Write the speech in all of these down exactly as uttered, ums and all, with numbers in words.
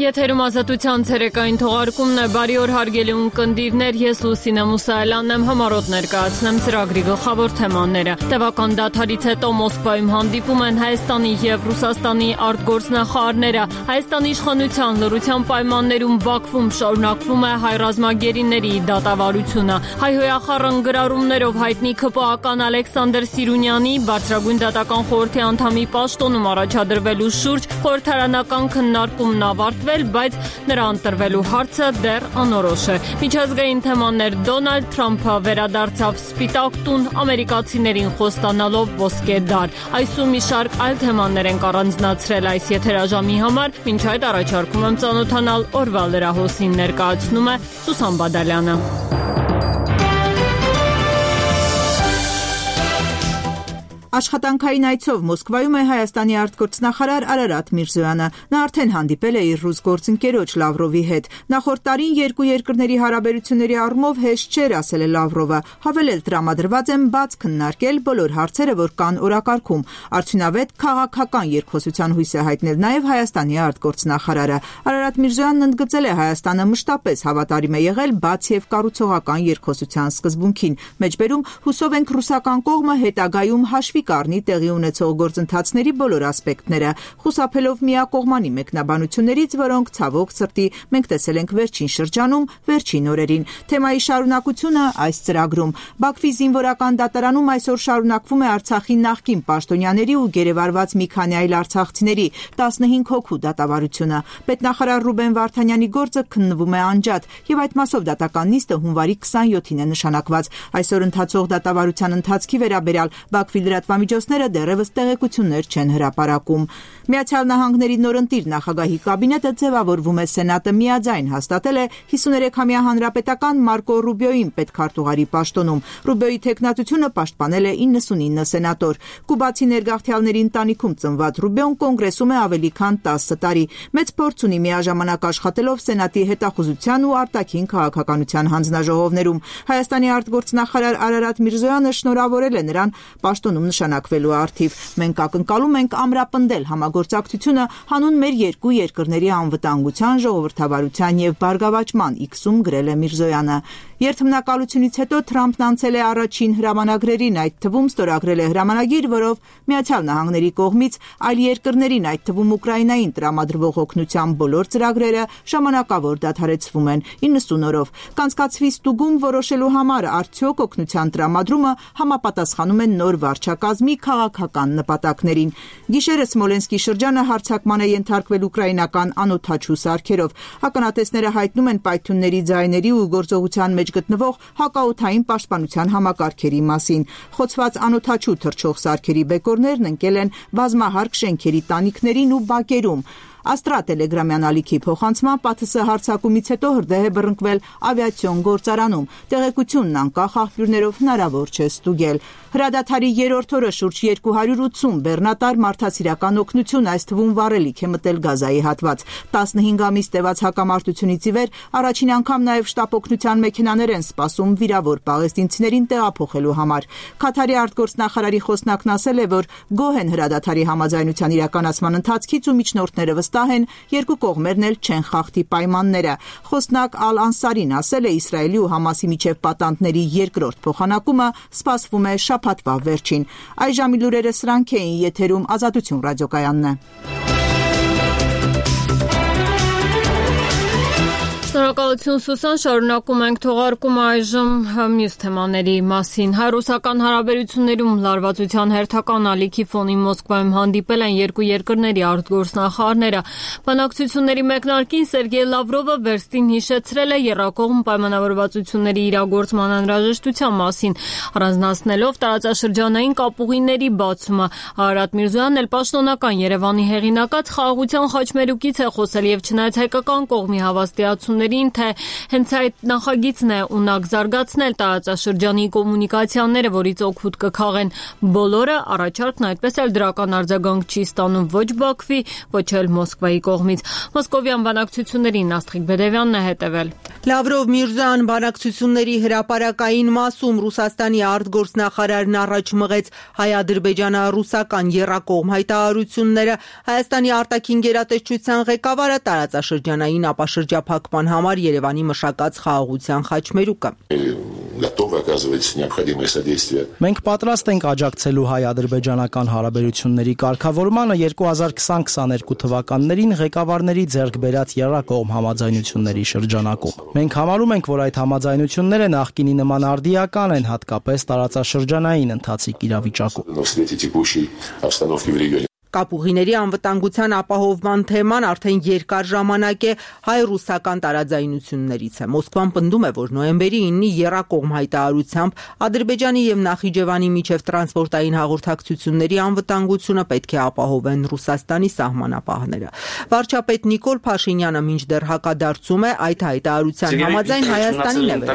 Եթերում ազատության ցերեկային թողարկումն է, բարի օր հարգելի ունկնդիրներ, ես Լուսինե Մուսայելյանն եմ, համառոտ ներկայացնեմ ծրագրի գլխավոր թեմաները։ Տևական դադարից հետո Մոսկվայում հանդիպում են Հայաստանի և Ռուսաստանի արտգործնախարարները։ Հայաստանի իշխանության լռության պայմաններում Բաքվում շարունակվում է հայ ռազմագերիների դատավարությունը։ Հայհոյախառն գրառումներով հայտնի ՔՊԱ-ական Ալեքսանդր Սիրունյանի բարձրագույն դատական խորհրդի անդամի պաշտոնում առաջադրվելու շուրջ խորհրդարանական քննարկումն ավարտվել, բայց նրա ընտրվելու հարցը դեռ անորոշ է։ Միջազգային թեմաներ Դոնալդ Թրամփը վերադարձավ Սպիտակ տուն, ամերիկացիներին խոստանալով ոսկե դար։ Այսու մի շարք այլ թեմաներ ենք առանձնացրել այս եթերաժամի համար, մինչ այդ առաջարկում եմ ծանոթանալ օրվա լրահոսին, ներկայացնում է Սուսան Բադալյանը։ Աշխատանքային այցով Մոսկվայում է Հայաստանի արտգործնախարար Արարատ Միրզոյանը։ Նա արդեն հանդիպել է իր ռուս գործընկերոջ Լավրովի հետ։ Նախորդ տարին երկու երկրների հարաբերությունների առումով հեշտ չէր, ասել է Լավրովը, հավելել տրամադրված են բաց քննարկել բոլոր հարցերը, որ կան օրակարգում։ Արդյունավետ քաղաքական երկխոսության հույս է հայտնել նաև Հայաստանի արտգործնախարարը։ Արարատ Միրզոյանն ընդգծել է Հայաստանը մշտապես հավատարիմ է եղել բաց եւ կառուցողական երկխոսության սկզբունքին։ Մեջբերում հուսով ենք ռուսական կողմը հետագայում հաշվի կառնի տեղի ունեցող գործընթացների բոլոր ասպեկտները, խուսափելով միակողմանի մեկնաբանություններից, որոնք ցավոք սրտի մենք տեսել ենք վերջին շրջանում, վերջին օրերին։ Թեմայի շարունակությունը այս ծրագրում։ Բաքվի զինվորական դատարանում այսօր շարունակվում է Արցախի նախկին պաշտոնյաների ու գերեվարված մի քանի այլ արցախցիների տասնհինգ հոգու դատավարությունը։ Պետնախարար Ռուբեն Վարդանյանի գործը քննվում է անջատ, եւ այդ մասով դատական նիստը հունվարի քսանյոթին է նշանակված։ Այսօր ընթացող դատավարության ընթացքի վերաբերյալ Բաքվի լրատվամիջոցները դեռևս տեղեկություններ չեն հրապարակում։ Միացյալ Նահանգների նորընտիր նախագահի կաբինետը ձևավորվում է, Սենատը միաձայն հաստատել է հիսուներեքամյա հանրապետական Մարկո Ռուբիոյին պետքարտուղարի պաշտոնում։ Ռուբիոյի թեկնածությունը պաշտպանել է իննսունինը սենատոր։ Կուբացի ներգաղթյալների ընտանիքում ծնված Ռուբիոն կոնգրեսում է ավելի քան տասը տարի։ Մեծ փորձ ունի միաժամանակ աշխատելով Սենատի հետախուզության ու արտաքին քաղաքականության հանձնաժողովներում։ Հայաստանի արտգործնախարար Արարատ Միրզոյանը շնորհավորել է նրան պաշտոնում նշանակվելու արդիվ։ Մենք ակնկալում ենք ամրապնդել համագործակցությունը հանուն մեր երկու երկրների անվտանգության, ժողովրդավարության եւ բարգավաճման իքսում, գրել է Միրզոյանը։ Երթմնակալությունից հետո Թրամփն անցել է առաջին հրամանագրերին, այդ թվում ստորագրել է հրամանագիր, որով Միացյալ Նահանգների կողմից այլ երկրներին, այդ թվում Ուկրաինային տրամադրվող օգնության բոլոր ծրագրերը ժամանակավոր դադարեցվում են իննսուն օրով։ Կանցկացվի ստուգում որոշելու համար արդյոք օգնության տրամադրումը համապատասխանում է նոր վարչակազմի քաղաքական նպատակներին։ Գիշերը Սմոլենսկի շրջանը հարձակման է ենթարկվել ուկրաինական անօդաչու սարքերով։ Ականատեսները հայտնում են պայթյունների ձայների ու գործողության մեջ գտնվող հակաօդային պաշտպանության համակարգերի մասին։ Խոցված անօդաչու թռչող սարքերի բեկորներն ընկել են բազմահարկ շենքերի տանիքներին ու բակերում։ Աստրա տելեգրամյան ալիքի փոխանցման ՊԱԹՍ հարձակումից հետո հրդեհ է բռնկվել ավիացիոն գործարանում։ Տեղեկությունն անկախ աղբյուրներով հնարավոր չէ ստուգել։ Հրադադարի երրորդ օրը շուրջ երկու հարյուր ութսուն բեռնատար մարդասիրական օգնություն, այս թվում վառելիք է մտել Գազայի հատված։ տասնհինգ ամիս տևած հակամարտությունից ի վեր առաջին անգամ նաև շտապ օգնության մեքենաներ են սպասում վիրավոր պաղեստինցիներին տեղափոխելու համար։ Քաթարի արտգործնախարարի խոսնակն ասել է, որ գոհ են հրադադարի համաձայնության իրականացման ընթացքից ու միջնորդները վստահ են, երկու կողմերն էլ չեն խախտի պայմանները։ Խոսնակ Ալ-Անսարին ասել է, Իսրայելի ու Համասի միջև պատանդների երկրորդ փոխանակումը սպասվում է շաբաթվա վերջին։ Այժմի լուրերը սրանք էին, եթերում Ազատություն ռադիոկայանն է։ Շնորհակալություն Սուսան, շարունակում ենք թողարկումը այժմ մյուս թեմաների մասին։ Հայ-ռուսական հարաբերություններում լարվածության հերթական ալիքի ֆոնին Մոսկվայում հանդիպել են երկու երկրների արտգործնախարարները։ Բանակցությունների մեկնարկին Սերգեյ Լավրովը վերստին հիշեցրել է եռակողմ պայմանավորվածությունների իրագործման անհրաժեշտության մասին, առանձնացնելով տարածաշրջանային կապուղիների բացումը։ Արարատ Միրզոյանն էլ պաշտոնական Երևանի հեղինակած խաղաղության խաչմերուկից է խոսել եւ չնայած հայկական կողմի հավաստիացում հարաբերություններին, թե հենց այդ նախագիծն է ունակ զարգացնել տարածաշրջանի կոմունիկացիաները, որից օգուտ կքաղեն բոլորը, առաջարկն այդպես էլ դրական արձագանք չի ստանում ոչ Բաքվի, ոչ էլ Մոսկվայի կողմից։ Մոսկովյան բանակցություններին Աստղիկ Բեդևյանն է հետևել։ Լավրով-Միրզոյան բանակցությունների հրապարակային մասում Ռուսաստանի արտգործնախարարն առաջ մղեց հայ-ադրբեջանա-ռուսական եռակողմ հայտարարությունները, Հայաստանի արտաքին գերատեսչության ղեկավարը տարածաշրջանային ապաշրջափակման համար Երևանի մշակած խաղաղության խաչմերուկը։ Մենք պատրաստ ենք աջակցելու հայ-ադրբեջանական հարաբերությունների կարգավորմանը երկու հազար քսան քսաներկու թվականներին ղեկավարների ձեռք բերած եռակողմ համաձայնությունների շրջանակում։ Մենք համարում ենք, որ այդ համաձայնությունները նախկինի նման արդիական են, հատկապես տարածաշրջանային ընթացիկ իրավիճակում։ Կապուղիների անվտանգության ապահովման թեման արդեն երկար ժամանակ է հայ-ռուսական տարաձայնություններից է։ Մոսկվան պնդում է, որ նոյեմբերի իննի եռակողմ հայտարարությամբ Ադրբեջանի եւ Նախիջևանի միջև տրանսպորտային հաղորդակցությունների անվտանգությունը պետք է ապահովեն Ռուսաստանի սահմանապահները։ Վարչապետ Նիկոլ Փաշինյանը մինչդեռ հակադարձում է այդ հայտարարության համաձայն Հայաստանին է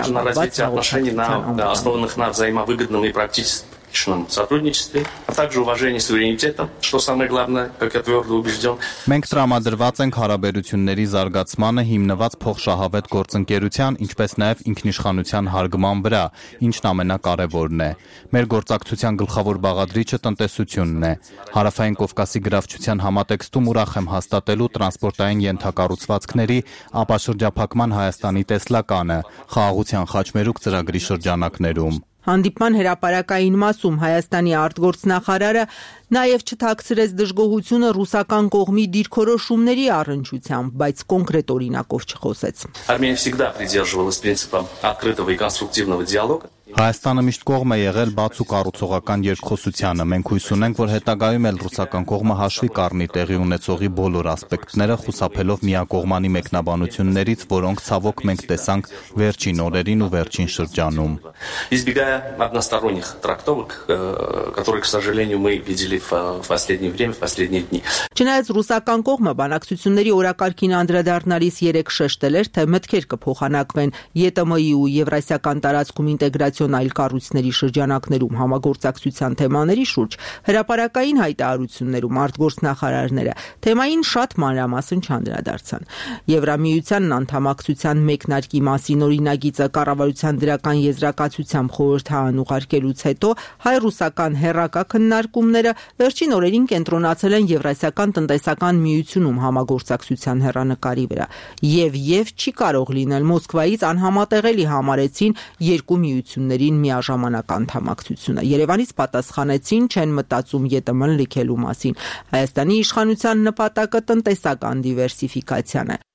վերաբերված сотрудничестве, а также уважение суверенитета, что самое главное, как я твердо убежден. Մենք տրամադրված ենք հարաբերությունների զարգացմանը հիմնված փոխշահավետ գործընկերության, ինչպես նաև ինքնիշխանության հարգման վրա, ինչն ամենակարևորն է։ Մեր գործակցության գլխավոր բաղադրիչը տնտեսությունն է։ Հարավային Կովկասի գրավչության համատեքստում ուրախ եմ հաստատելու տրանսպորտային ենթակառուցվածքների ապաշրջափակման Հայաստանի տեսլականը խաղաղության խաչմերուկ ծրագրի շրջանակներում։ Հանդիպման հրապարակային մասում Հայաստանի արտգործնախարարը նաև չթաքցրեց դժգոհությունը ռուսական կողմի դիրքորոշումների առնչությամբ, բայց կոնկրետ օրինակով չխոսեց։ Армения всегда придерживалась принципа открытого и конструктивного диалога. Հայաստանը միշտ կողմ է եղել բաց ու կառուցողական երկխոսությանը։ Մենք հույս ունենք, որ հետագայում էլ ռուսական կողմը հաշվի կառնի տեղի ունեցողի բոլոր ասպեկտները, խուսափելով միակողմանի մեկնաբանություններից, որոնք ցավոք մենք տեսանք վերջին օրերին ու վերջին շրջանում։ Избегая односторонних трактовок, которые, к сожалению, мы видели в последнее время, в последние дни. Չնայած ռուսական կողմը բանակցությունների օրակարգին անդրադառնալիս երեք շեշտել էր, թե մտքեր կփոխանակվեն ԵՏՄ-ի ու Եվրասիական տարածքում ինտեգրացիոն այլ կառույցների շրջանակներում համագործակցության թեմաների շուրջ, հրապարակային հայտարարություններում արտգործնախարարները թեմային շատ մանրամասն չանդրադարձան։ Եվրամիությանն անդամակցության մեկնարկի մասին օրինագիծը կառավարության դրական եզրակացությամբ խորհրդարան ուղարկելուց հետո հայ-ռուսական հեռակա քննարկումները վերջին օրերին կենտրոնացել են Եվրասիական տնտեսական միությունում համագործակցության հեռանկարի վրա։ Եվ եւ չի կարող լինել Մոսկվայից անհամատեղելի համարեցին երկու միություններին միաժամանակ անդամակցությունը։ Երևանից պատասխանեցին չեն մտածում ԵՏՄ-ն լքելու մասին։ Հայաստանի իշխանության նպատակը տնտեսական դիվերսիֆիկացիան է։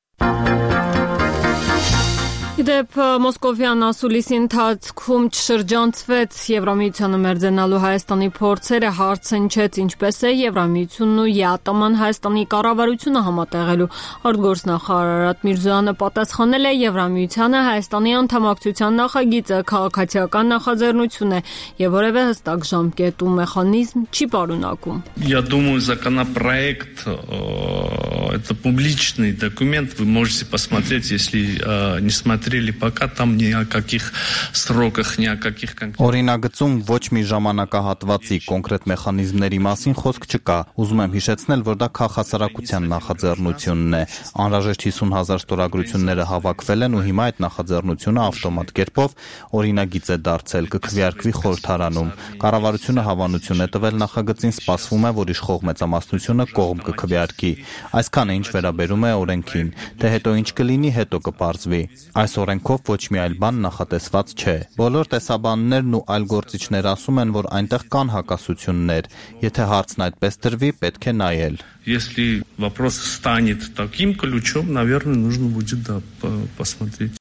Դեպ մոսկովյան ասուլիսի ընթացքում չշրջանցվեց Եվրամիությանը մերձենալու Հայաստանի փորձերը, հարցնչեց ինչպես է Եվրամիությունն ու ԵԱՏՄ-ն Հայաստանի կառավարությունը համատեղելու։ Արտգործնախարար Արարատ Միրզոյանը պատասխանել է Եվրամիությանը Հայաստանի անդամակցության նախագիծը քաղաքացիական նախաձեռնություն է եւ որևէ հստակ ժամկետ ու մեխանիզմ չի паруնակում։ Я думаю, законопроект это публичный документ, вы можете посмотреть, если не смотрели пока там ни о каких сроках, ни о каких конкретных. Օրինագծում ոչ մի ժամանակահատվածի կոնկրետ մեխանիզմների մասին խոսք չկա։ Ուզում եմ հիշեցնել, որ դա քաղաքասարակության նախաձեռնությունն է։ Անհրաժեշտ հիսուն հազար ստորագրությունները հավաքվել են ու հիմա այդ նախաձեռնությունը ավտոմատ կերպով օրինագիծ է դարձել, կքվեարկվի խորհրդարանում։ Կառավարությունը հավանություն է տվել նախագծին, սպասվում է, որ իշխող մեծամասնությունը կողմ կքվեարկի։ Այսքանը ինչ վերաբերում է օրենքին, թե հետո ինչ կլինի, հետո կպարզվի։ Այս օրենքով ոչ մի այլ բան նախատեսված չէ։ Բոլոր տեսաբաններն ու այլ գործիչներ ասում են, որ այնտեղ կան հակասություններ։ Եթե հարցն այդպես դրվի, պետք է նայել։ Если вопрос станет таким ключом, наверное, нужно будет да, посмотреть.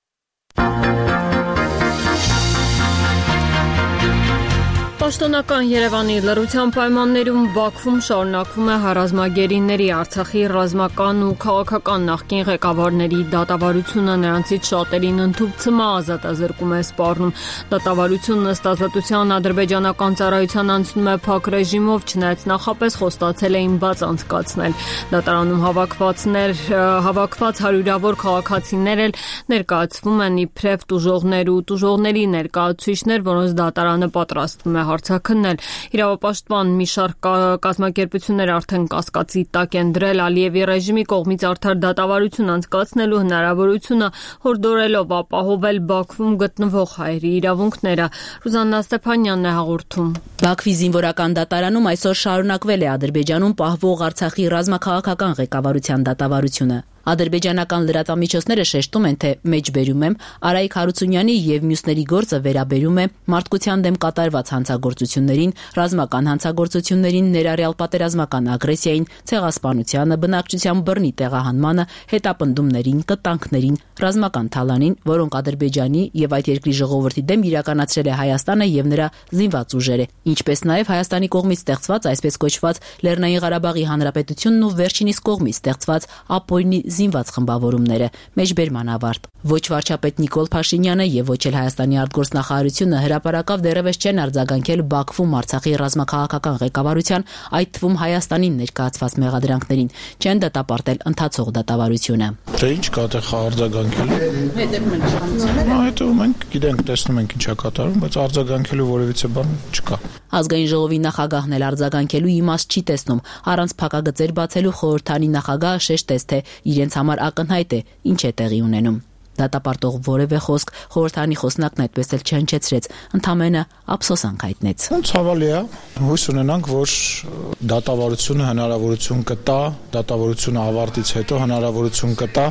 Պաշտոնական Երևանի լռության պայմաններում Բաքվում շարունակվում է հարազմագերիների Արցախի ռազմական ու քաղաքական նախկին ղեկավարների դատավարությունը, նրանցից շատերին ընդհուպցմա ազատազրկում է սպառնում։ Դատավարությունն ըստ ազատության ադրբեջանական ծառայության անցնում է փակ ռեժիմով, չնայած նախապես խոստացել էին բաց անցկացնել։ Դատարանում հավաքվածներ հավաքված հարյուրավոր քաղաքացիներ էլ ներկայացվում են իբրև տուժողներ ու տուժողների ներկայացուցիչներ, որոնց դատարանը պատրաստվում է հարցաքննել։ Իրավապաշտպան մի շարք կազմակերպություններ արդեն կասկածի տակ են դրել Ալիևի ռեժիմի կողմից արդար դատավարություն անցկացնելու հնարավորությունը, հորդորելով ապահովել Բաքվում գտնվող հայերի իրավունքները։ Ռուզաննա Ստեփանյանն է հաղորդում։ Բաքվի զինվորական դատարանում այսօր շարունակվել է Ադրբեջանում պահվող Արցախի ռազմաքաղաքական ղեկավարության դատավարությունը։ Ադրբեջանական լրատվամիջոցները շեշտում են, թե մեջբերում եմ Արայիկ Հարությունյանի եւ մյուսների գործը վերաբերում է մարդկության դեմ կատարված հանցագործություններին, ռազմական հանցագործություններին, ներառյալ պատերազմական ագրեսիային, ցեղասպանությանը, բնակչության բռնի տեղահանմանը, հետապնդումներին, կտանքներին, ռազմական թալանին, որոնք Ադրբեջանի եւ այդ երկրի ժողովրդի դեմ իրականացրել է Հայաստանը եւ նրա զինված ուժերը, ինչպես նաեւ Հայաստանի կողմից ստեղծված այսպես կոչված Լեռնային Ղարաբաղի Հանրապետությունն ու վերջինիս կողմից ստեղծված Ապօրինի զինված խմբավորումները։ Մեջբերման ավարտ։ Ոչ վարչապետ Նիկոլ Փաշինյանը եւ ոչ էլ Հայաստանի արտգործնախարարությունը հրապարակավ դեռևս չեն արձագանքել Բաքվում Արցախի ռազմաքաղաքական ղեկավարության, այդ թվում Հայաստանին ներկայացված մեղադրանքներին, չեն դատապարտել ընթացող դատավարությունը։ Թե ինչ կա թե արձագանքելու։ Հետևում են իշխանությունը։ Հետևում ենք, գիտենք, տեսնում ենք ինչա կատարում, բայց արձագանքելու որևիցե բան չկա։ Ազգային ժողովի նախագահն էլ արձագանքելու իմաստ չի տեսնում։ Առանց փակագծեր բացելու խորհրդանի նախագահը շեշտեց, թե իրենց համար ակնհայտ է ինչ է տեղի ունենում։ Դատապարտող որևէ խոսք խորհրդանի խոսնակն այդպես էլ չհնչեցրեց, ընդամենը ափսոսանք հայտնեց։ Ցավալի է, հույս ունենանք, որ դատավարությունը հնարավորություն կտա, դատավարությունը ավարտից հետո հնարավորություն կտա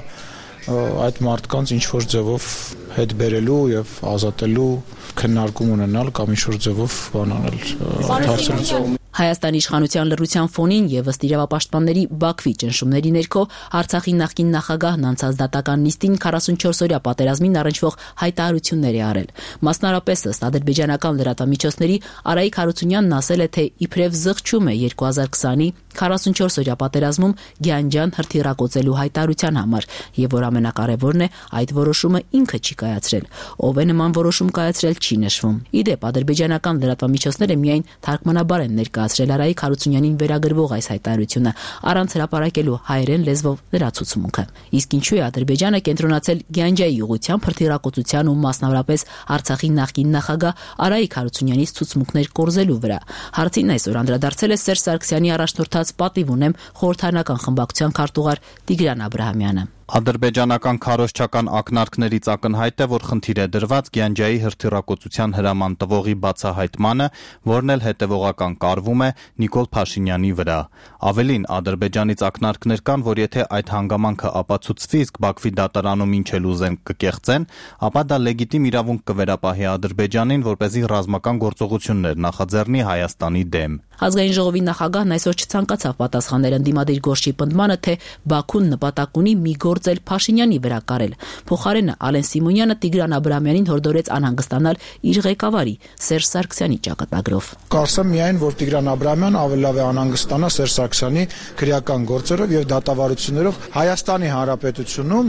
այդ մարդկանց ինչ-որ ձևով հետ բերելու եւ ազատելու, քննարկում ունենալ կամ ինչ-որ ձևով բան անել։ Հայաստանի իշխանության լռության ֆոնին եւ ըստ իրավապաշտպանների Բաքվի ճնշումների ներքո Արցախի նախկին նախագահն անցած դատական նիստին քառասունչորսօրյա պատերազմին առնչվող հայտարարություններ է արել։ Մասնարապես ըստ ադրբեջանական լրատվամիջոցների Արայիկ Հարությունյանն ասել է, թե իբրև զղջում է երկու հազար քսանի քառասունչորսօրյա պատերազմում Գյանջան հրթիռակոծելու հայտարարության համար եւ որ ամենակարևորն է, այդ որոշումը ինքը չի կայացրել։ Ով է նման որոշում կայացրել չի նշվում։ Իդեպ ադրբեջանական լրատվամիջոցները միայն թարգմանաբար են ներկայացրել Արայիկ Հարությունյանին վերագրվող այս հայտարարությունը առանց հրապարակելու հայերեն լեզվով նրա ցուցմունքը։ Իսկ ինչու է Ադրբեջանը կենտրոնացել Գյանջայի ուղղությամբ հրթիռակոծության ու մասնավորապես Արցախի նախկին նախագահ Արայիկ Հարությունյանից ցուցմունքներ կորզելու վրա։ Հարցին այսօր անդրադարձել է Սերժ Սարգսյանի առաջնորդած պատիվ ունեմ խորհրդարանական խմբակցության քարտուղար Տիգրան Աբրահամյանը։ Ադրբեջանական քարոզչական ակնարկներից ակնհայտ է, որ խնդիր է դրված Գյանջայի հրթիռակոծության հրաման տվողի բացահայտմանը, որն էլ հետևողական կարվում է Նիկոլ Փաշինյանի վրա։ Ավելին, Ադրբեջանից ակնարկներ կան, որ եթե այդ հանգամանքը ապացուցվի, իսկ Բաքվի դատարանում ինչ էլ ուզեն կկեղծեն, ապա դա լեգիտիմ իրավունք կվերապահի Ադրբեջանին, որպեսզի ռազմական գործողություններ նախաձեռնի Հայաստանի դեմ։ Ազգային ժողովի նախագահն այսօր չցանկացավ պատասխանել ընդդիմադիր գործի պնդմանը, թե Բաքուն նպատակ ունի մի գործ էլ Փաշինյանի վրա կարել։ Փոխարենը Ալեն Սիմոնյանը Տիգրան Աբրահամյանին հորդորեց անհանգստանալ իր ղեկավարի Սերժ Սարգսյանի ճակատագրով։ Կարծեմ միայն, որ Տիգրան Աբրահամյանը ավելի լավ է անհանգստանա Սերժ Սարգսյանի քրեական գործերով եւ դատավարություններով Հայաստանի Հանրապետությունում։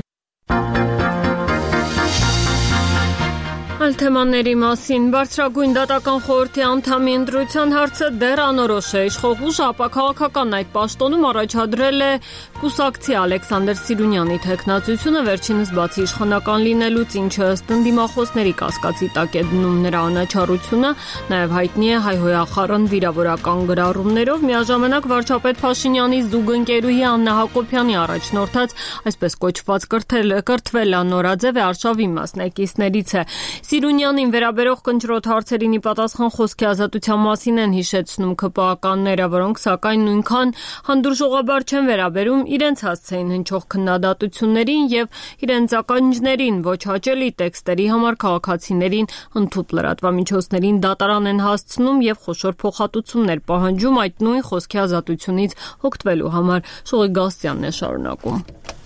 Այլ թեմաների մասին բարձրագույն դատական խորհրդի անդամի ընտրության հարցը դեռ անորոշ է։ Իշխող ուժը ապաքաղաքական այդ պաշտոնում առաջադրել է կուսակցի Ալեքսանդր Սիրունյանի թեկնածությունը, վերջինս բացի իշխանական լինելուց, ինչը ըստ ընդդիմախոսների կասկածի տակ է դնում նրա անաչառությունը, նաև հայտնի է հայհոյախառն վիրավորական գրառումներով, միաժամանակ վարչապետ Փաշինյանի զուգընկերուհի Աննա Հակոբյանի առաջնորդած այսպես կոչված կրթվել նորաձև է արշավի մասնակիցներից է։ Սիրունյանին վերաբերող կնճռոտ հարցերին ի պատասխան խոսքի ազատության մասին են հիշեցնում ՔՊԱ-ականները, որոնք սակայն նույնքան հանդուրժողաբար չեն վերաբերում իրենց հասցեին հնչող քննադատություններին եւ իրենց ականջներին ոչ հաճելի տեքստերի համար քաղաքացիներին ընդհուպ լրատվամիջոցներին դատարան են հասցնում եւ խոշոր փոխհատուցումներ պահանջում այդ նույն խոսքի ազատությունից օգտվելու համար։ Շողի Գասյանն է շարունակում։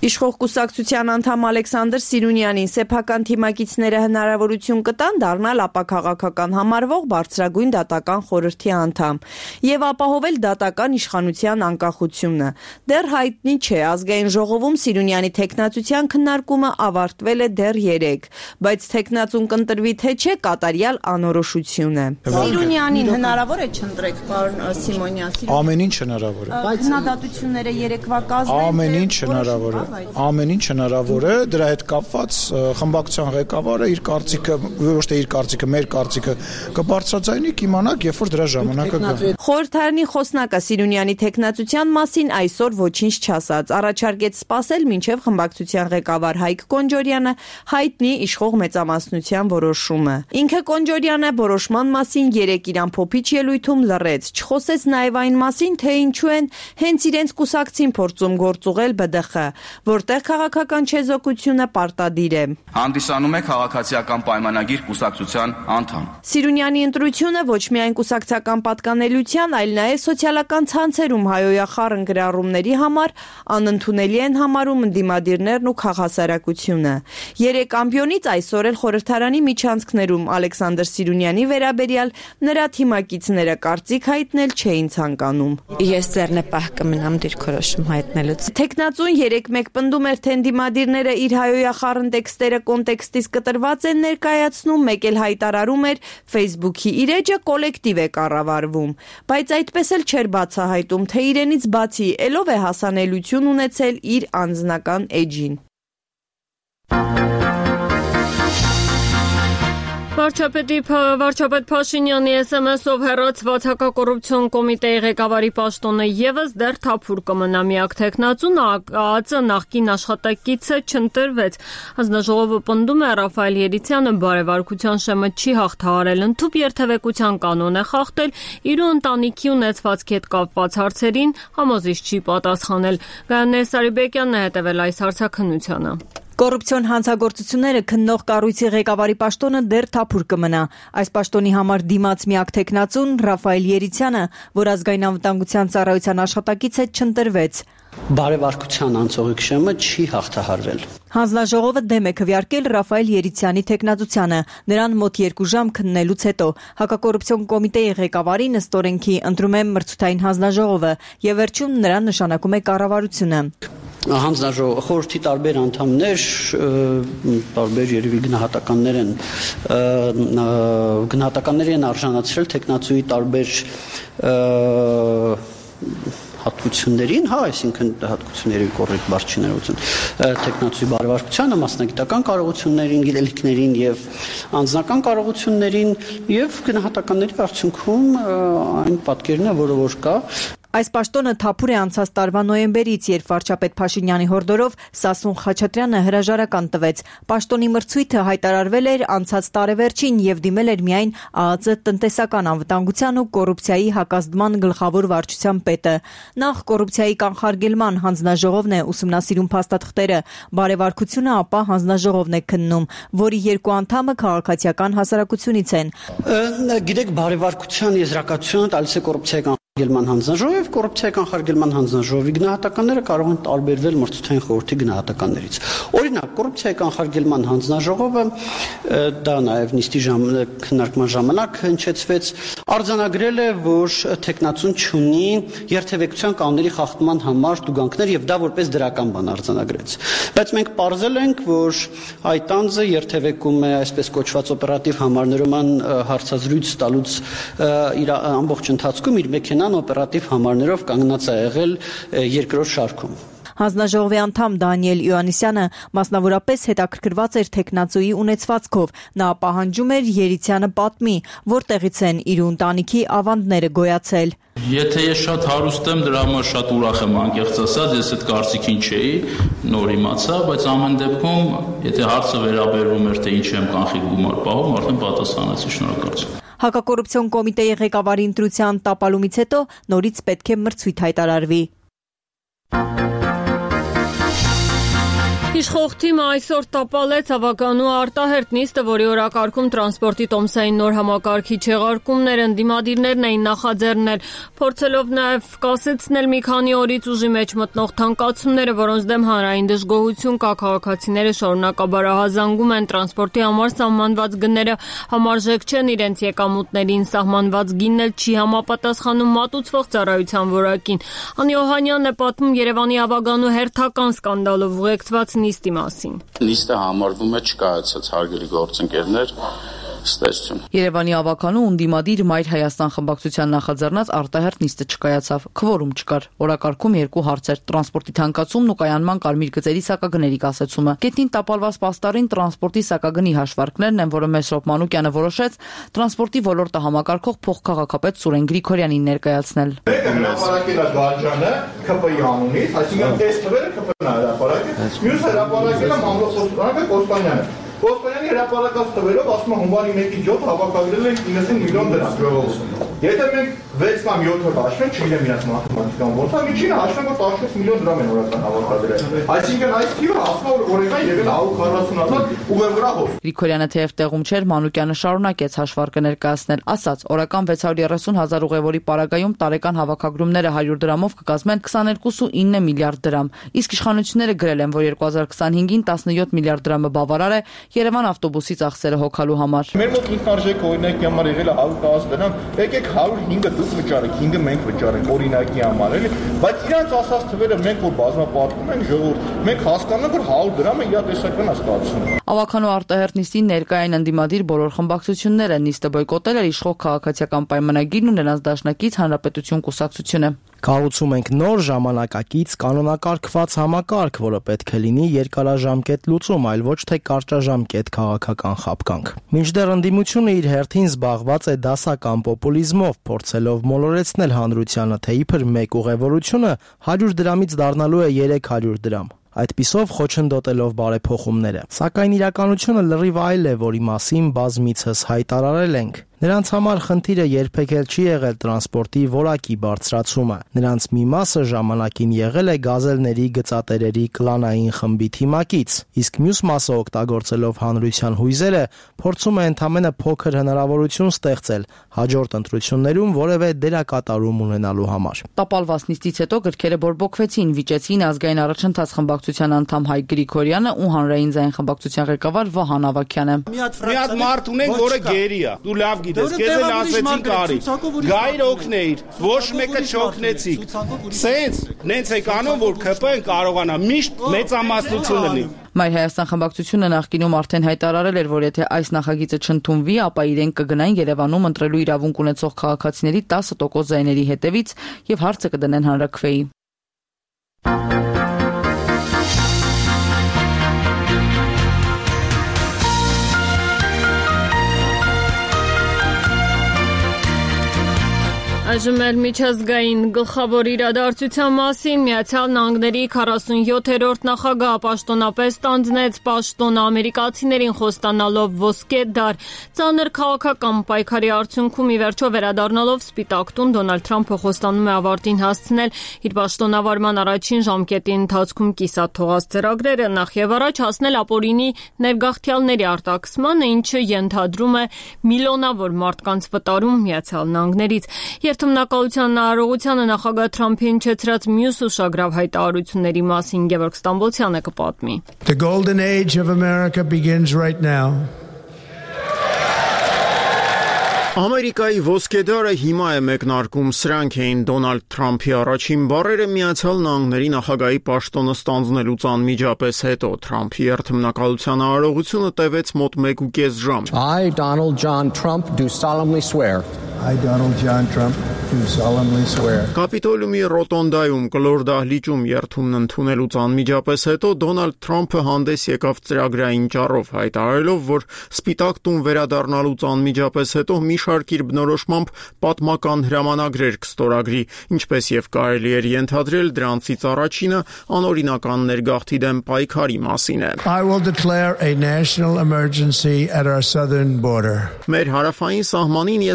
Իշխող կուսակցության անդամ Ալեքսանդր Սիրունյանին սեփական թիմակիցները հնարավորություն կտան դառնալ ապաքաղաքական համարվող բարձրագույն դատական խորհրդի անդամ եւ ապահովել դատական իշխանության անկախությունը։ Դեռ հայտնի չէ, ազգային ժողովում Սիրունյանի թեկնածության քննարկումը ավարտվել է դեռ երեկ, բայց թեկնածուն կընտրվի թե չէ կատարյալ անորոշություն է։ Սիրունյանին հնարավոր է չընտրեք, պարոն Սիմոնյան։ Ամեն ինչ հնարավոր է։ Բայց հնադատությունները երեկվա կազմել Ամեն ինչ հնարավոր է։ Ամեն ինչ հնարավոր է, դրա հետ կապված խմբակցության ղեկավարը իր կարծիքը, ոչ թե իր կարծիքը, մեր կարծիքը կբարձրաձայնի, կիմանաք, երբ որ դրա ժամանակը գա։ Խորհրդարանի խոսնակը Սիրունյանի թեկնածության մասին այսօր ոչինչ չասաց, առաջարկեց սպասել մինչև խմբակցության ղեկավար Հայկ Կոնջորյանը հայտնի իշխող մեծամասնության որոշումը։ Ինքը Կոնջորյանը որոշման մասին երեկ իր ամփոփիչ ելույթում լռեց, չխոսեց նաև այն մասին, թե ինչու են հենց իրենց կուսակցին փորձում գործուղել Բ Դ Խ, որտեղ քաղաքական չեզոքությունը պարտադիր է։ Հանդիսանում է քաղաքացիական պայմանագիր կուսակցության անդամ։ Սիրունյանի ընտրությունը ոչ միայն կուսակցական պատկանելիության, այլ նաև սոցիալական ցանցերում հայոյախառն գրառումների համար անընդունելի են համարում ընդդիմադիրներն ու քաղաքասարակությունը։ Երեք ամբիոնից այսօր էլ խորհրդարանի միջանցքներում Ալեքսանդր Սիրունյանի վերաբերյալ նրա թիմակիցները կարծիք հայտնել չէին ցանկանում։ Ես ձեռնպահ կմնամ դիրքորոշում հայտնելուց։ Թեկնածուն երեկ մեկ պնդում էր, թե ընդդիմադիրները իր հայոյախառն տեքստերը կոնտեքստից կտրված են ներկայացնում, մեկ էլ հայտարարում էր Facebook-ի իր էջը կոլեկտիվ է կառավարվում, բայց այդպես էլ չէր բացահայտում, թե իրենից բացի ելով է հասանելիություն ունեցել իր անձնական էջին։ Վարչապետի վարչապետ Փաշինյանի էս էմ էսով հեռացված հակակոռուպցիոն կոմիտեի ղեկավարի պաշտոնը եւս դեռ թափուր կմնա, միակ թեկնածուն ԱԱԾ նախկին աշխատակիցը չընտրվեց։ Հանձնաժողովը պնդում է Ռաֆայել Երիցյանը բարեվարկության շեմը չի հաղթահարել, ընդհանուր երթևեկության կանոն է խախտել, իր ընտանիքի ունեցվածքի հետ կապված հարցերին համոզիչ չի պատասխանել։ Գայանե Սարիբեկյանն է հետևել այս հարցաքննությանը։ Կոռուպցիոն հանցագործությունները քննող կառույցի ղեկավարի պաշտոնը դեռ թափուր կմնա։ Այս պաշտոնի համար դիմաց միակ թեկնածուն Ռաֆայել Երիցյանը, որ ազգային անվտանգության ծառայության աշխատակից է, չընտրվեց։ Բարեվարկության անցողիկ շեմը չի հաղթահարվել։ Հանձնաժողովը դեմ է քվեարկել Ռաֆայել Երիցյանի թեկնածությանը, նրան մոտ երկու ժամ քննելուց հետո։ Հակակոռուպցիոն կոմիտեի ղեկավարին ըստ օրենքի ընտրում է մրցութային հանձնաժողովը եւ վերջում նրան նշանակում է կառավարությունը։ Հանձնաժողովը խորհրդի տարբեր անդամներ, տարբեր երևի գնահատականներ են գնահատականներ են արժանացրել թեկնածուի տարբեր հատկություններին, հա, այսինքն հատկությունների կոռեկտ բառ չի ներողություն, թեկնածուի բարեվարկությանը, մասնագիտական կարողություններին, գիտելիքներին եւ անձնական կարողություններին եւ գնահատականների արդյունքում այն պատկերն է, որը որ կա։ Այս պաշտոնը թափուր է անցած տարվա նոյեմբերից, երբ վարչապետ Փաշինյանի հորդորով Սասուն Խաչատրյանը հրաժարական տվեց։ Պաշտոնի մրցույթը հայտարարվել էր անցած տարեվերջին եւ դիմել էր միայն ԱԱԾ տնտեսական անվտանգության ու կոռուպցիայի հակազդման գլխավոր վարչության պետը։ Նախ կոռուպցիայի կանխարգելման հանձնաժողովն է ուսումնասիրում փաստաթղթերը, բարեվարկությունը ապա հանձնաժողովն է քննում, որի երկու անդամը քաղաքացիական հասարակությունից են։ Գիտեք, բարեվարկության եզրակացությունը տալիս է կոռուպցիայի կանխարգելման հանձնաժողովը եւ կոռուպցիայի կանխարգելման հանձնաժողովի գնահատականները կարող են տարբերվել մրցութային խորհրդի գնահատականներից։ Օրինակ, կոռուպցիայի կանխարգելման հանձնաժողովը դա նաեւ նիստի քննարկման ժամանակ հնչեցվեց, արձանագրել է, որ թեկնածուն չունի երթևեկության կանոնների խախտման համար տուգանքներ եւ դա որպես դրական բան արձանագրեց։ Բայց մենք պարզել ենք, որ այդ անձը երթևեկում է այսպես կոչված օպերատիվ համարներում հարցազրույց տալուց իր ամբողջ ընթացքում իր մեքենան օպերատիվ համարներով կանգնած է եղել երկրորդ շարքում։ Հանձնաժողովի անդամ Դանիել Իոաննիսյանը մասնավորապես հետաքրքրված էր թեկնածուի ունեցվածքով։ Նա պահանջում էր Երիցյանը պատմի, որտեղից են իր ընտանիքի ավանդները գոյացել։ Եթե ես շատ հարուստ եմ, դրա համար շատ ուրախ եմ, անկեղծ ասած, ես այդ կարծիքին չէի, նոր իմացա, բայց ամեն դեպքում, եթե հարցը վերաբերվում էր, թե ինչ եմ կանխիկ գումար պահում, արդեն պատասխանեցի, շնորհակալություն։ Հակակոռուպցիոն կոմիտեի ղեկավարի ընտրության տապալումից հետո նորից պետք է մրցույթ հայտարարվի։ Իշխող թիմը այսօր տապալեց ավականու արտահերտ նիստը, որի օրակարգում տրանսպորտի տոմսային նոր համակարգի չեղարկումներ, ընդդիմադիրներն էին նախաձեռնել, փորձելով նաև կասեցնել մի քանի օրից ուժի մեջ մտնող թանկացումները, որոնց դեմ հանրային դժգոհություն կա, քաղաքացիները շարունակաբար ահազանգում են տրանսպորտի համար սահմանված գները համարժեք չեն իրենց եկամուտներին, սահմանված գինն էլ չի համապատասխանում մատուցվող ծառայության որակին։ Անի Օհանյանն է պատմում Երևանի ավականու հերթական սկանդալով ուղեկցված նիստի մասին։ Նիստը համարվում է չկայացած, հարգելի գործընկերներ, ստեսություն։ Երևանի ավականու ընդդիմադիր Մայր Հայաստան խմբակցության նախաձեռնած արտահերթ նիստը չկայացավ, քվորում չկար։ Օրակարգում երկու հարցեր՝ տրանսպորտի թանկացումն ու կայանման կարմիր գծերի սակագների կասեցումը։ Գետնին տապալված պաստառին տրանսպորտի սակագնի հաշվարկներն են, որը Մեսրոպ Մանուկյանը որոշեց տրանսպորտի ոլորտը համակարգող փոխքաղաքապետ Սուրեն Գրիգորյանին ներկայացնել։ Հրապարակելա Գարջանը K P I անունից, այսինքն այս թվերը K P I-ն է հրապարակել, մյուս հրապարակելը Մամլո Խոստանյանը։ Խոստանյանի հրապարակած թվերով ասում է հունվարի մեկի յոթ հավաքագրել են իննսուն միլիոն դրամ ժողովրդին։ Եթե մենք վեց կամ յոթ օր հաշվենք, չգիտեմ իրաց մաթեմատիկան ոնց է, միջինը հաշվենք որ տասնչորս միլիոն դրամ են օրական հավաքագրել։ Այսինքն այս թիվը ասում է որ օրական եղել հարյուր քառասուն հազար ուղեղ վրա հոս։ Գրիգորյանը թեև տեղում չէր, Մանուկյանը շարունակեց հաշվարկը ներկայացնել, ասաց, օրական վեց հարյուր երեսուն հազար ուղևորի պարագայում տարեկան հավաքագրումները հարյուր դրամով կկազմեն քսաներկու միլիարդ դրամ։ Իսկ իշխանությունները գրել են, որ երկու հազար քսանհինգին տասնյոթ միլիարդ դրամը բավարար է Երևան ավտոբուսի ծախսերը հոգալու համար։ Մեր մոտ ինքնարժեք օրինակի համար եղել է հարյուր տասը դրամ, եկեք հարյուր հինգը դուք վճարեք, հինգը մենք վճարենք օրինակի համար, էլի, բայց իրանց ասած թվերը մենք որ բազմապատկում ենք ժողովուրդ, մենք հասկանում ենք որ հարյուր դրամը իրատեսական է ստացվում։ Ավականու արտահերթ նիստին ներկա էին ընդդիմադիր բոլոր խմբակցությունները, նիստը բոյկոտել էր իշխող քաղաքացիական պայմանագիրն ու նրանց դաշնակից Հանրապետություն կուսակցությունը։ Կառուցում ենք նոր ժամանակակից կանոնակարգված համակարգ, որը պետք է լինի երկարաժամկետ լուծում, այլ ոչ թե կարճաժամկետ քաղաքական խաբկանք։ Մինչդեռ ընդդիմությունը իր հերթին զբաղված է դասական պոպուլիզմով, փորձելով մոլորեցնել հանրությանը, թե իբր մեկ ուղևորությունը հարյուր դրամից դառնալու է երեք հարյուր դրամ։ Այդպիսով խոչընդոտելով բարեփոխումները։ Սակայն իրականությունը լրիվ այլ է, որի մասին բազմիցս հայտարարել ենք։ Նրանց համար խնդիրը երբեք էլ չի եղել տրանսպորտի որակի բարձրացումը։ Նրանց մի մասը ժամանակին եղել է գազելների գծատերերի կլանային խմբի թիմակից, իսկ մյուս մասը օգտագործելով հանրության հույզերը փորձում է ընդամենը փոքր հնարավորություն ստեղծել հաջորդ ընտրություններում որևէ դերակատարում ունենալու համար։ Տապալված նիստից հետո գրքերը բորբոքվեցին, վիճեցին ազգային առաջընթաց խմբակցության անդամ Հայկ Գրիգորյանը ու հանրային ձայն խմբակցության ղեկավար Վահան Ավագյանը։ Մի հատ մարդ ունենք, որը գերի է։ Դու լավ գիտես, քեզ էլ ասեցին կարի։ Գայր օգնեիր, ոչ մեկը չօգնեցիք։ Սենց, նենց եք անում, որ K P I-ն կարողանա միշտ մեծամասնություն լինի։ Մայր Հայաստան խմբակցությունը նախկինում արդեն հայտարարել էր, որ եթե այս նախագիծը չընդունվի, ապա իրենք կգնային Երևանում ընտրելու իրավունք ունեցող քաղաքացիների տասը տոկոս ձայների հետևից եւ հարցը կդնեն հանրաքվեի։ Այժմ էլ միջազգային գլխավոր իրադարձության մասին Միացյալ Նահանգների քառասունյոթերորդ նախագահ պաշտոնապես տանձնեց պաշտոնը ամերիկացիներին խոստանալով ոսկե դար։ Ծանր քաղաքական պայքարի արդյունքում ի վերջո վերադառնալով Սպիտակ տուն Դոնալդ Թրամփը խոստանում է ավարտին հասցնել իր պաշտոնավարման առաջին ժամկետի ընթացքում կիսատ թողած ծրագրերը, նախ եւ առաջ հասնել ապօրինի ներգաղթյալների արտաքսմանը, ինչը ենթադրում է միլիոնավոր մարդկանց վտարում Միացյալ Նահանգներից։ Երթմնակալության հնարավորությանը նախագահ Թրամփի հնչեցրած մյուս ուշագրավ հայտարարությունների մասին Գևորգ Ստամբոլցյանը կպատմի։ The golden age of America begins right now. Ամերիկայի ոսկեդարը հիմա է մեկնարկում, սրանք էին Դոնալդ Թրամփի առաջին բառերը Միացյալ Նահանգների նախագահի պաշտոնը ստանձնելուց անմիջապես հետո։ Թրամփի երթմնակալության արարողությունը տևեց մոտ մեկ ու կես ժամ։ I, Donald John Trump, do solemnly swear. I, Donald John Trump, do solemnly swear. Կապիտոլիումի ռոտոնդայում կլոր դահլիճում երթումն ընդունելուց անմիջապես հետո Դոնալդ Թրամփը հանդես եկավ ծրագրային ճառով, հայտարարելով, որ Սպիտակ տուն վերադառնալուց անմիջապես հետո մի շարք իր բնորոշմամբ պատմական հրամանագրեր կստորագրի, ինչպես եւ կարելի էր ենթադրել, դրանցից առաջինը անօրինական ներգաղթի դեմ պայքարի մասին է։ I will declare a national emergency at our southern border. Մեր հարավային սահմանին ես արտակ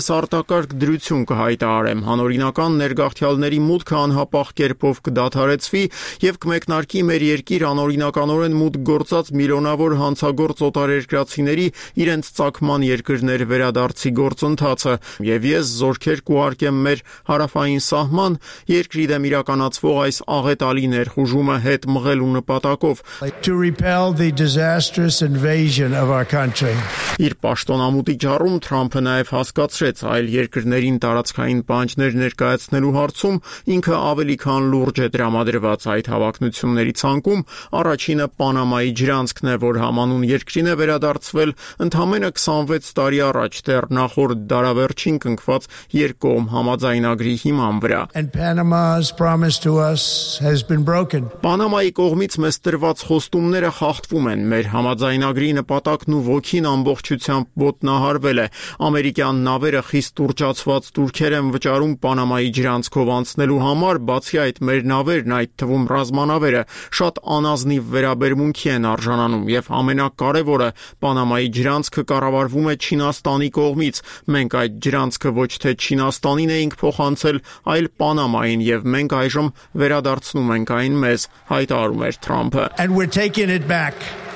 համակարգ դրություն կհայտարարեմ, հանօրինական ներգաղթյալների մուտքը անհապաղ կերպով կդադարեցվի եւ կմեկնարկի մեր երկիր անօրինականորեն մուտք գործած միլիոնավոր հանցագործ օտարերկրացիների իրենց ծագման երկրներ վերադարձի գործընթացը եւ ես զորքեր կուղարկեմ մեր հարավային սահման երկրի դեմ իրականացվող այս աղետալի ներխուժումը հետ մղելու նպատակով to repel the disastrous invasion of our country. Իր պաշտոնամուտի ջառում Թրամփը նաև հասկացրեց այլ երկրներին տարածքային պահանջներ ներկայացնելու հարցում ինքը ավելի քան լուրջ է տրամադրված այդ հավակնությունների ցանկում առաջինը Պանամայի ջրանցքն է, որ համանուն երկրին է վերադարձվել ընդամենը քսանվեց տարի առաջ դեռ նախորդ դարավերջին կնքված երկկողմ համաձայնագրի հիման վրա. And Panama's promise to us has been broken. Պանամայի կողմից մեզ տրված խոստումները խախտվում են, մեր համաձայնագրի նպատակն ու ոգին ամբողջությամբ ոտնահարվել է. ամերիկյան նավերը խիստ ուռճացված տուրքեր են վճարում Պանամայի ջրանցքով անցնելու համար, բացի այդ մեր նավերն, այդ թվում ռազմանավերը, շատ անազնիվ վերաբերմունքի են արժանանում եւ ամենակարևորը Պանամայի ջրանցքը կառավարվում է Չինաստանի կողմից. մենք այդ ջրանցքը ոչ թե Չինաստանին էինք փոխանցել, այլ Պանամային եւ մենք այժմ վերադարձնում ենք այն մեզ, հայտարարում էր Թրամփը. And we're taking it back.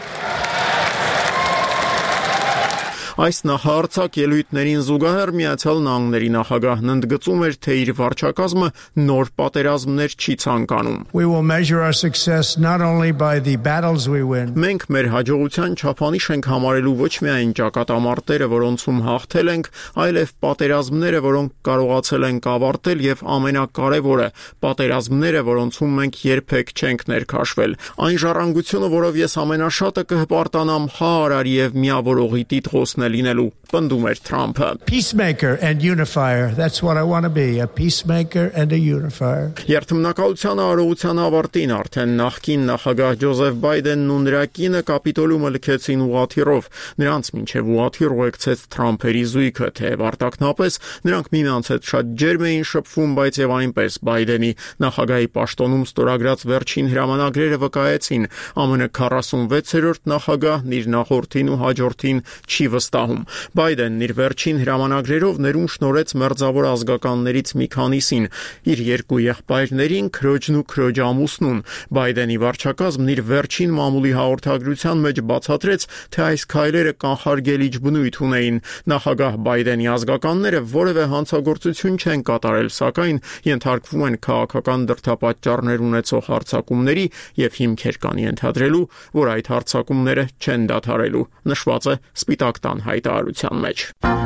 Այս նախահարցակ ելույթներին զուգահեռ Միացյալ Նահանգների նախագահն ընդգծում էր, թե իր վարչակազմը նոր պատերազմներ չի ցանկանում. We will measure our success not only by the battles we win. Մենք մեր հաջողության չափանիշ ենք համարելու ոչ միայն ճակատամարտերը, որոնցում հաղթել ենք, այլև պատերազմները, որոնք կարողացել ենք ավարտել եւ ամենակարևորը, պատերազմները, որոնցում մենք երբեք չենք ներքաշվել. Այն ժառանգությունը, որով ես ամենաշատը կհպարտանամ խաղարարի եւ միավորողի տիտղոսն լինելու, պնդում էր Թրամփը. Peacemaker and unifier. That's what I want to be, a peacemaker and a unifier. Երթմնակալության արարողության ավարտին արդեն նախկին նախագահ Ջոզեֆ Բայդենն ու նրա կինը կապիտոլիումը լքեցին ուղղաթիռով. նրանց մինչև ուղղաթիռ ուղեկցեց Թրամփերի զույգը, թեև արտակնապես նրանք միմյանց հետ շատ ջերմ էին շփվում, բայց եւ այնպես Բայդենի նախագահի պաշտոնում ստորագրած վերջին հրամանագրերը վկայեցին ԱՄՆ քառասունվեցերորդ նախագահն իր նախորդին ու հաջորդին չի վստահում. Բայդենն իր վերջին հրամանագրերով ներում շնորհեց մերձավոր ազգականներից մի քանիսին, իր երկու եղբայրներին, քրոջն ու քրոջ ամուսնուն. Բայդենի վարչակազմն իր վերջին մամուլի հաղորդագրության մեջ բացատրեց, թե այս քայլերը կանխարգելիչ բնույթ ունեին. նախագահ Բայդենի ազգականները որևէ հանցագործություն չեն կատարել, սակայն ենթարկվում են քաղաքական դրդապատճառներ ունեցող հարձակումների եւ հիմքեր կան ենթադրելու, որ այդ հարձակումները չեն դադարելու, նշված է Սպիտակ տան հայտարարության մեջ.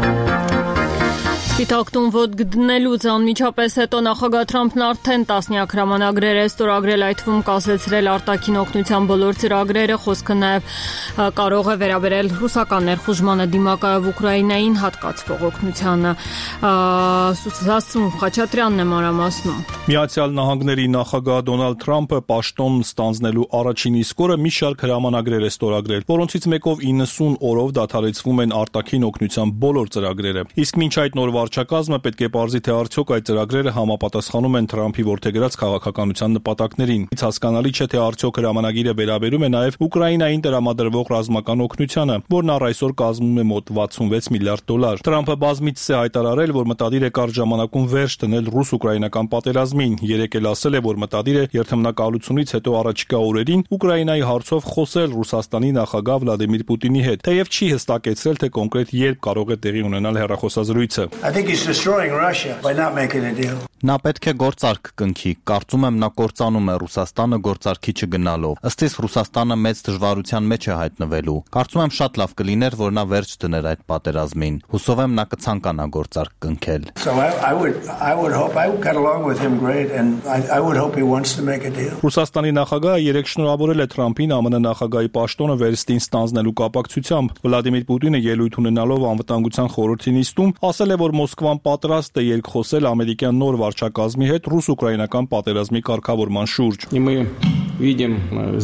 Սպիտակ տուն ոտք դնելուց անմիջապես հետո նախագահ Թրամփն արդեն տասնյակ հրամանագրեր է ստորագրել, այդ թվում կասեցրել արտաքին օգնության բոլոր ծրագրերը, խոսքը նաև կարող է վերաբերել ռուսական ներխուժմանը դիմակայով Ուկրաինային հատկացվող օգնությանը. Սասուն Խաչատրյանն է մանրամասնում. Միացյալ Նահանգների նախագահ Դոնալդ Թրամփը պաշտոն ստանձնելու առաջին իսկ օրը մի շարք հրամանագրեր է ստորագրել, որոնցից մեկով իննսուն օրով դադարեցվում են արտաքին օգնության բոլոր ծրագրերը։ Իսկ մինչ այդ նոր վարչակազմը պետք է պարզի, թե արդյոք այդ ծրագրերը համապատասխանում են Թրամփի որդեգրած քաղաքականության նպատակներին։ Իսկ հասկանալի չէ, թե արդյոք հրամանագիրը վերաբերում է նաև Ուկրաինային տրամադրվող ռազմական օգնությանը, որն առ այսօր կազմում է մոտ վաթսունվեց միլիարդ դոլար։ Թրամփը բազմիցս է հայտարարել, որ մտադիր է կարճ ժամանակում վերջ դնել ռուս-ուկրաինական պատերազմին։ Երեկ էլ ասել է, որ մտադիր է երթմնակալությունից հետո առաջիկա օրերին Ուկրաինայի հարցով խոսել Ռուսաստանի նախագահ Վլադիմիր Պուտինի հետ, թեև չի հստակեցրել, թե կոնկրետ երբ կարող է տեղի ունենալ հեռախոսազրույցը։ I think he's destroying Russia by not making a deal. Նա պետք է գործարք կնքի, կարծում եմ նա կործանում է Ռուսաստանը գործարքի չգնալով։ Ըստ իս Ռուսաստանը մեծ դժվարության մեջ է հայտնվելու։ Կարծում եմ շատ լավ կլիներ, որ նա վերջ դներ այդ պատերազմին։ Հուսով եմ նա կցանկանա գործարք կնքել։ So I, I would I would hope I got along with him great and I, I would hope he wants to make a deal. Ռուսաստանի նախագահը երեք շնորհավորել է Թրամփին ԱՄՆ նախագահի պաշտոնը վերստին ստանձնելու կապակցությամբ։ Վլադիմիր Պուտինը ելույթ ունենալով անվտանգության խորհրդի նիստում ասել է, որ Մոսկվան պատրաստ է երկխոսել ամերիկյան նոր վարչակազմի հետ ռուս-ուկրաինական պատերազմի կարգավորման շուրջ։ И мы видим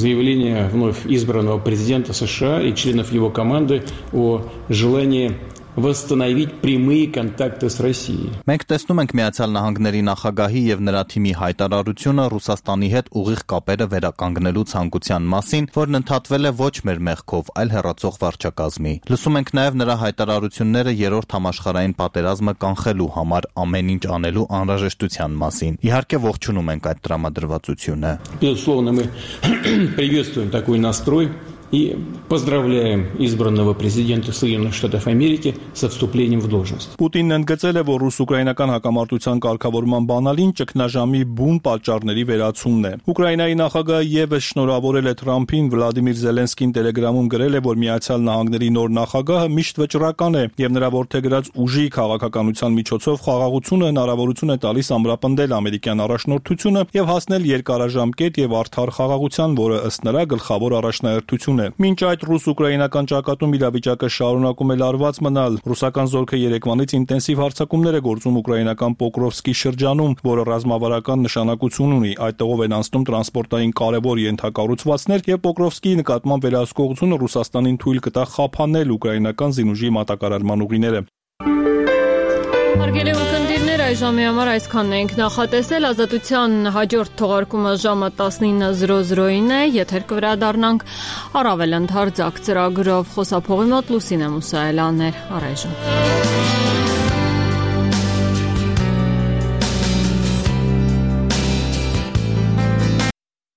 заявление вновь избранного президента США и членов его команды о желании восстановить прямые контакты с Россией. Մենք տեսնում ենք Միացյալ Նահանգների նախագահի եւ նրա թիմի հայտարարությունը Ռուսաստանի հետ ուղիղ կապերը վերականգնելու ցանկության մասին, որն ընդհատվել է ոչ մեր մեղքով, այլ հեռացող վարչակազմի։ Լսում ենք նաեւ նրա հայտարարությունները երրորդ համաշխարհային պատերազմը կանխելու համար ամեն ինչ անելու անհրաժեշտության մասին։ Իհարկե ողջունում ենք այդ տրամադրվածությունը։ Безусловно, мы приветствуем такой настрой. И поздравляем избранного президента Соединенных Штатов Америки со вступлением в должность. Պուտինն ընդգծել է, որ ռուս-ուկրաինական հակամարտության կարգավորման բանալին ճգնաժամի բուն պատճառների վերացումն է։ Ուկրաինայի նախագահը եւս շնորհավորել է Թրամփին, Վլադիմիր Զելենսկին Տելեգրամում գրել է, որ Միացյալ Նահանգների նոր նախագահը միշտ վճռական է եւ նրա որդեգրած ուժի քաղաքականության միջոցով խաղաղությունը հնարավորություն է տալիս ամրապնդել ամերիկյան առաջնորդությունը եւ հասնել երկարաժամկետ եւ արդար խաղաղության, որը ըստ նրա գլխավոր առաջնահերթություն է։ Մինչ այդ ռուս-ուկրաինական ճակատում իրավիճակը շարունակում է լարված մնալ։ Ռուսական զորքը երեկվանից ինտենսիվ հարձակումներ է գործում ուկրաինական Պոկրովսկի շրջանում, որը ռազմավարական նշանակություն ունի։ Այդտեղով են անցնում տրանսպորտային կարևոր ենթակառուցվածքներ եւ Պոկրովսկի նկատմամբ վերահսկողությունը Ռուսաստանին թույլ կտա խափանել ուկրաինական զինուժի մատակարարման ուղիները։ Հարգելի ունկնդիրներ, այժմի համար այսքանն ենք նախատեսել։ Ազատության հաջորդ թողարկումը ժամը տասնինը զրո զրոին է, եթեր կվերադառնանք առավել ընդհանուր ծրագրով։ Խոսափողի մոտ Լուսինե Մուսայելյանն էր, առայժմ։